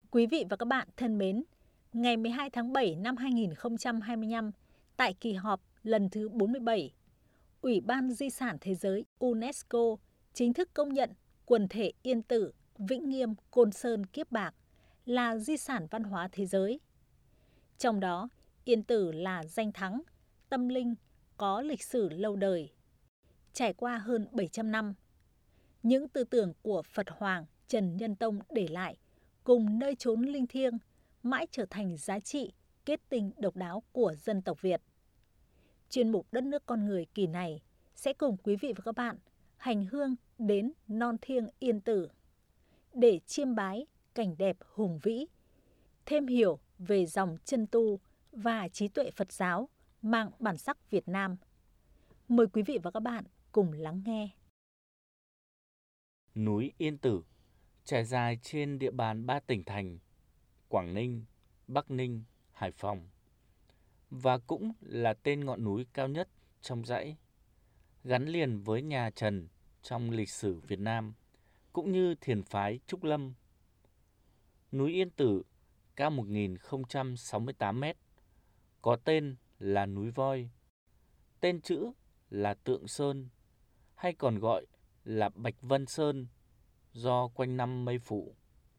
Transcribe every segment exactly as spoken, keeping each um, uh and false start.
Quý vị và các bạn thân mến, ngày mười hai tháng bảy năm hai nghìn không trăm hai mươi lăm, tại kỳ họp lần thứ bốn mươi bảy, Ủy ban Di sản Thế giới UNESCO chính thức công nhận quần thể Yên Tử, Vĩnh Nghiêm, Côn Sơn, Kiếp Bạc là di sản văn hóa thế giới. Trong đó, Yên Tử là danh thắng, tâm linh, có lịch sử lâu đời. Trải qua hơn bảy trăm năm, những tư tưởng của Phật Hoàng Trần Nhân Tông để lại cùng nơi chốn linh thiêng mãi trở thành giá trị kết tinh độc đáo của dân tộc Việt. Chuyên mục Đất nước con người kỳ này sẽ cùng quý vị và các bạn hành hương đến non thiêng Yên Tử để chiêm bái cảnh đẹp hùng vĩ, thêm hiểu về dòng chân tu và trí tuệ Phật giáo mang bản sắc Việt Nam. Mời quý vị và các bạn cùng lắng nghe. Núi Yên Tử trải dài trên địa bàn ba tỉnh thành Quảng Ninh, Bắc Ninh, Hải Phòng và cũng là tên ngọn núi cao nhất trong dãy, gắn liền với nhà Trần trong lịch sử Việt Nam cũng như thiền phái Trúc Lâm. Núi Yên Tử cao một nghìn không trăm sáu mươi tám mét, có tên là núi Voi, tên chữ là Tượng Sơn hay còn gọi là Bạch Vân Sơn do quanh năm mây phủ.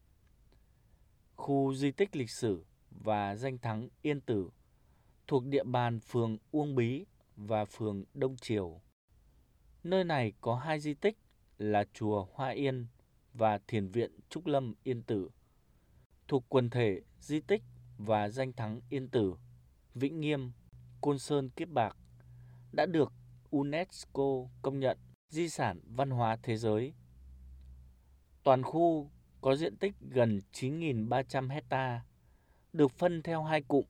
Khu di tích lịch sử và danh thắng Yên Tử thuộc địa bàn phường Uông Bí và phường Đông Triều. Nơi này có hai di tích là chùa Hoa Yên và thiền viện Trúc Lâm Yên Tử, thuộc quần thể di tích và danh thắng Yên Tử, Vĩnh Nghiêm, Côn Sơn, Kiếp Bạc đã được UNESCO công nhận di sản văn hóa thế giới. Toàn khu có diện tích gần chín nghìn ba trăm hecta, được phân theo hai cụm.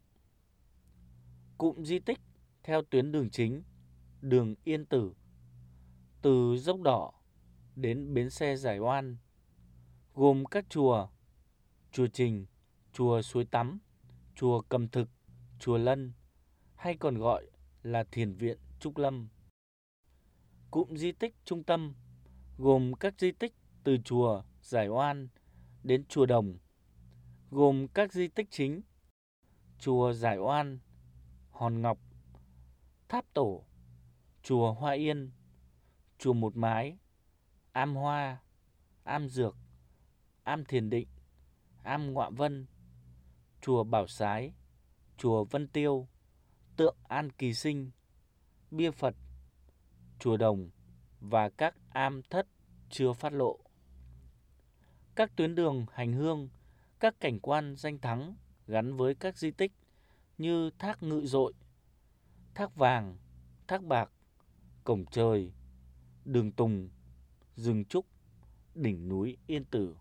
Cụm di tích theo tuyến đường chính, đường Yên Tử, từ Dốc Đỏ đến bến xe Giải Oan, gồm các chùa, chùa Trình, chùa Suối Tắm, chùa Cầm Thực, chùa Lân, hay còn gọi là thiền viện Trúc Lâm. Cụm di tích trung tâm gồm các di tích từ chùa Giải Oan đến chùa Đồng, gồm các di tích chính: chùa Giải Oan, Hòn Ngọc, Tháp Tổ, chùa Hoa Yên, chùa Một Mái, Am Hoa, Am Dược, Am Thiền Định, Am Ngọa Vân, chùa Bảo Sái, chùa Vân Tiêu, tượng An Kỳ Sinh, bia Phật, chùa Đồng và các am thất chưa phát lộ. Các tuyến đường hành hương, các cảnh quan danh thắng gắn với các di tích như Thác Ngự Dội, Thác Vàng, Thác Bạc, Cổng Trời, Đường Tùng, Rừng Trúc, đỉnh núi Yên Tử.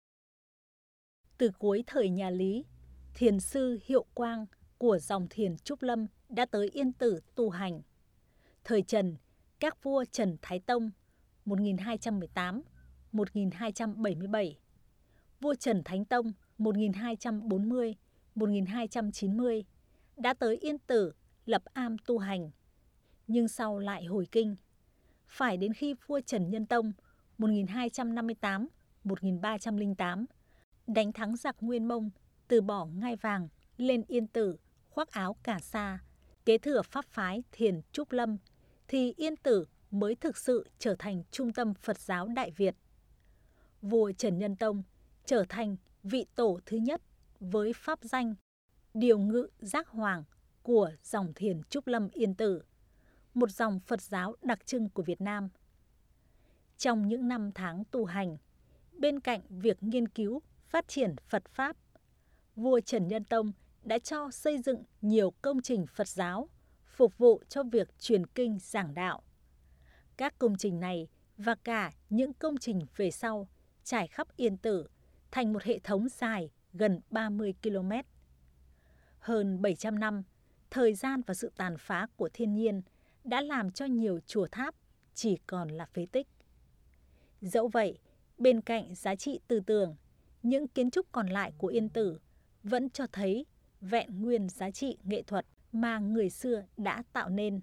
Từ cuối thời nhà Lý, thiền sư Hiệu Quang của dòng thiền Trúc Lâm đã tới Yên Tử tu hành. Thời Trần, các vua Trần Thái Tông một nghìn hai trăm mười tám đến một nghìn hai trăm bảy mươi bảy, vua Trần Thánh Tông một nghìn hai trăm bốn mươi đến một nghìn hai trăm chín mươi đã tới Yên Tử lập am tu hành, nhưng sau lại hồi kinh. Phải đến khi vua Trần Nhân Tông một nghìn hai trăm năm mươi tám đến một nghìn ba trăm lẻ tám đánh thắng giặc Nguyên Mông, từ bỏ ngai vàng, lên Yên Tử khoác áo cà sa, kế thừa pháp phái thiền Trúc Lâm, thì Yên Tử mới thực sự trở thành trung tâm Phật giáo Đại Việt. Vua Trần Nhân Tông trở thành vị tổ thứ nhất với pháp danh Điều Ngự Giác Hoàng của dòng thiền Trúc Lâm Yên Tử, một dòng Phật giáo đặc trưng của Việt Nam. Trong những năm tháng tu hành, bên cạnh việc nghiên cứu, phát triển Phật Pháp, vua Trần Nhân Tông đã cho xây dựng nhiều công trình Phật giáo phục vụ cho việc truyền kinh giảng đạo. Các công trình này và cả những công trình về sau trải khắp Yên Tử thành một hệ thống dài gần ba mươi ki lô mét. Hơn bảy trăm năm, thời gian và sự tàn phá của thiên nhiên đã làm cho nhiều chùa tháp chỉ còn là phế tích. Dẫu vậy, bên cạnh giá trị tư tưởng, những kiến trúc còn lại của Yên Tử vẫn cho thấy vẹn nguyên giá trị nghệ thuật mà người xưa đã tạo nên.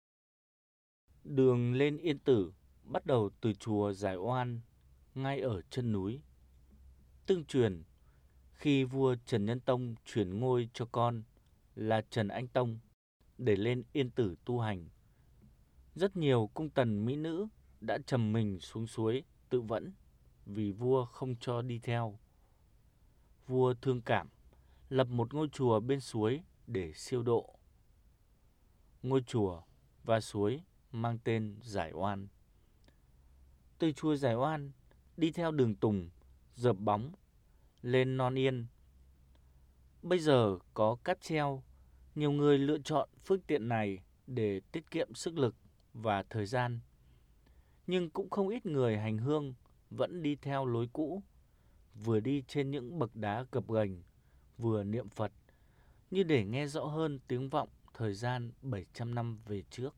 Đường lên Yên Tử bắt đầu từ chùa Giải Oan, ngay ở chân núi. Tương truyền, khi vua Trần Nhân Tông chuyển ngôi cho con là Trần Anh Tông để lên Yên Tử tu hành, rất nhiều cung tần mỹ nữ đã trầm mình xuống suối tự vẫn vì vua không cho đi theo. Vua thương cảm, lập một ngôi chùa bên suối để siêu độ. Ngôi chùa và suối mang tên Giải Oan. Từ chùa Giải Oan đi theo đường Tùng, dợp bóng, lên Non Yên. Bây giờ có cáp treo, nhiều người lựa chọn phương tiện này để tiết kiệm sức lực và thời gian. Nhưng cũng không ít người hành hương vẫn đi theo lối cũ, vừa đi trên những bậc đá gập ghềnh, vừa niệm Phật, như để nghe rõ hơn tiếng vọng thời gian bảy trăm năm về trước.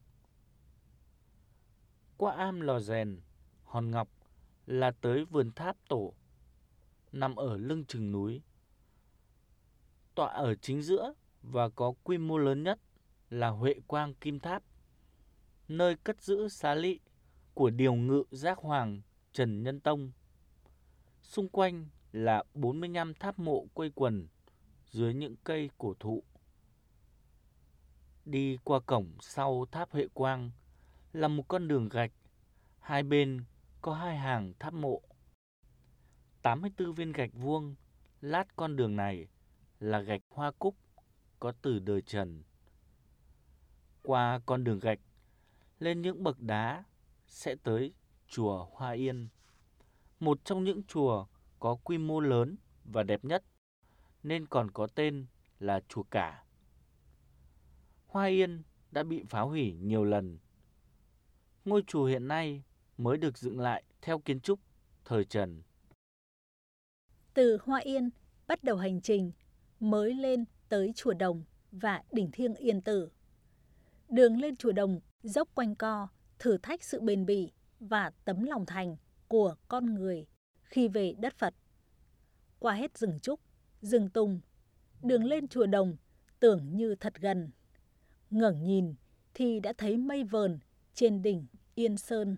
Qua am Lò Rèn, Hòn Ngọc là tới vườn tháp tổ, nằm ở lưng chừng núi. Tọa ở chính giữa và có quy mô lớn nhất là Huệ Quang Kim Tháp, nơi cất giữ xá lị của điều ngự giác hoàng Trần Nhân Tông. Xung quanh là bốn mươi lăm tháp mộ quây quần dưới những cây cổ thụ. Đi qua cổng sau tháp Huệ Quang là một con đường gạch, hai bên có hai hàng tháp mộ. tám mươi tư viên gạch vuông lát con đường này là gạch hoa cúc có từ đời Trần. Qua con đường gạch, lên những bậc đá sẽ tới chùa Hoa Yên, một trong những chùa có quy mô lớn và đẹp nhất, nên còn có tên là chùa Cả. Hoa Yên đã bị phá hủy nhiều lần. Ngôi chùa hiện nay mới được dựng lại theo kiến trúc thời Trần. Từ Hoa Yên bắt đầu hành trình mới lên tới chùa Đồng và đỉnh thiêng Yên Tử. Đường lên chùa Đồng dốc quanh co, thử thách sự bền bỉ và tấm lòng thành của con người khi về đất Phật. Qua hết rừng trúc, rừng tùng, đường lên chùa Đồng tưởng như thật gần. Ngẩng nhìn thì đã thấy mây vờn trên đỉnh Yên Sơn.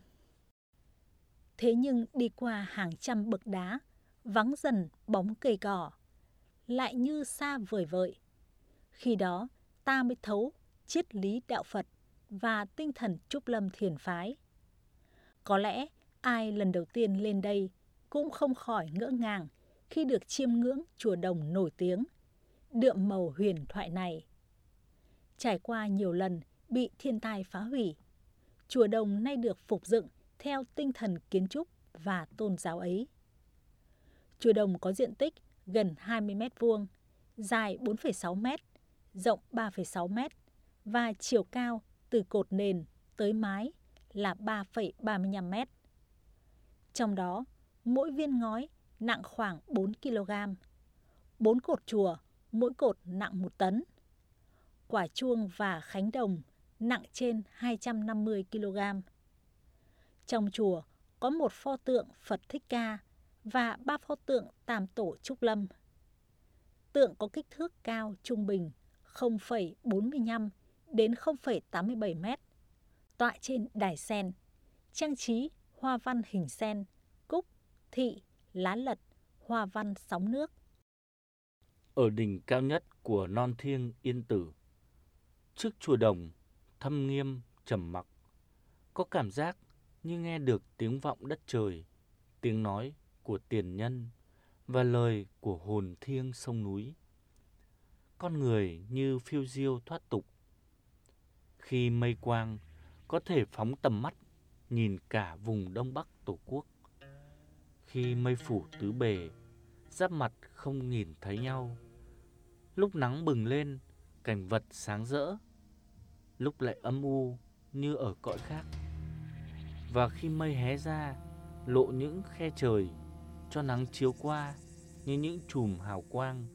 Thế nhưng đi qua hàng trăm bậc đá, vắng dần bóng cây cỏ, lại như xa vời vợi. Khi đó ta mới thấu triết lý đạo Phật và tinh thần Trúc Lâm thiền phái. Có lẽ ai lần đầu tiên lên đây cũng không khỏi ngỡ ngàng khi được chiêm ngưỡng chùa Đồng nổi tiếng, đượm màu huyền thoại này. Trải qua nhiều lần bị thiên tai phá hủy, chùa Đồng nay được phục dựng theo tinh thần kiến trúc và tôn giáo ấy. Chùa Đồng có diện tích gần hai mươi mét vuông, dài bốn phẩy sáu mét, rộng ba phẩy sáu mét và chiều cao từ cột nền tới mái là ba phẩy ba mươi lăm mét. Trong đó, mỗi viên ngói nặng khoảng bốn ki lô gam. Bốn cột chùa, mỗi cột nặng một tấn. Quả chuông và khánh đồng nặng trên hai trăm năm mươi ki lô gam. Trong chùa có một pho tượng Phật Thích Ca và ba pho tượng Tam Tổ Trúc Lâm. Tượng có kích thước cao trung bình không phẩy bốn mươi lăm đến không phẩy tám mươi bảy mét, tọa trên đài sen, trang trí hoa văn hình sen, cúc, thị, lá lật, hoa văn sóng nước. Ở đỉnh cao nhất của non thiêng Yên Tử, trước chùa Đồng, thâm nghiêm trầm mặc, có cảm giác như nghe được tiếng vọng đất trời, tiếng nói của tiền nhân và lời của hồn thiêng sông núi. Con người như phiêu diêu thoát tục. Khi mây quang có thể phóng tầm mắt nhìn cả vùng Đông Bắc Tổ quốc. Khi mây phủ tứ bề, giáp mặt không nhìn thấy nhau. Lúc nắng bừng lên, cảnh vật sáng rỡ, lúc lại âm u như ở cõi khác. Và khi mây hé ra, lộ những khe trời, cho nắng chiếu qua như những chùm hào quang.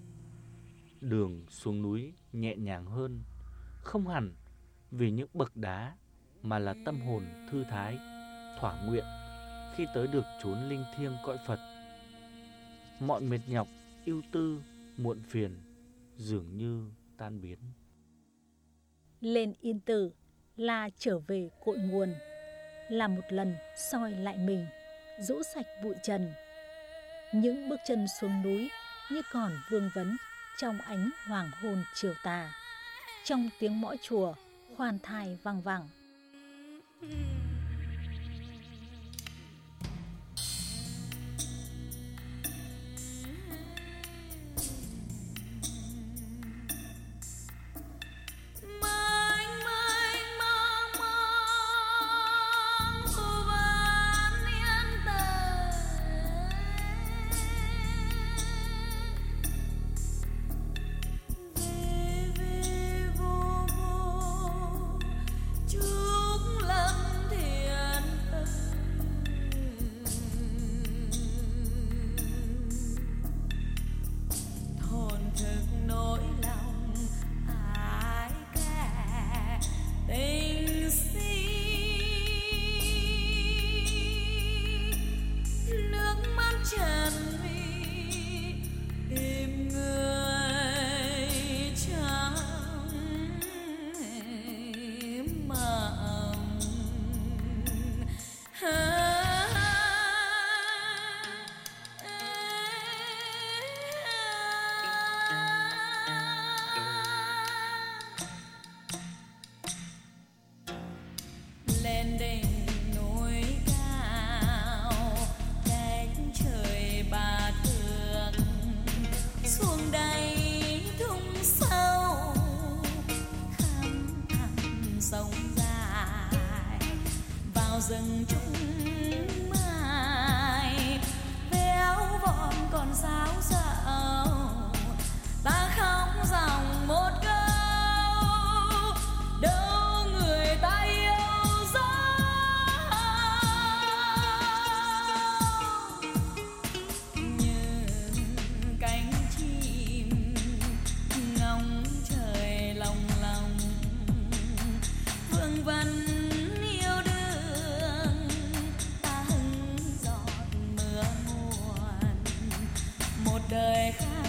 Đường xuống núi nhẹ nhàng hơn, không hẳn vì những bậc đá mà là tâm hồn thư thái, thỏa nguyện khi tới được chốn linh thiêng cõi Phật. Mọi mệt nhọc, ưu tư, muộn phiền dường như tan biến. Lên Yên Tử là trở về cội nguồn, là một lần soi lại mình, rũ sạch bụi trần. Những bước chân xuống núi như còn vương vấn trong ánh hoàng hôn chiều tà, trong tiếng mõ chùa khoan thai vang vẳng. Lên đỉnh núi cao cách trời ba thước, xuống đây thung sâu khăm thẳm sông dài, vào rừng trúc mai véo von còn sáo sạo, ta khóc dòng một câu đâu người ta yêu dấu. Như cánh chim ngóng trời lòng lòng, vương vấn yêu đương ta hứng giọt mưa nguồn, một đời khác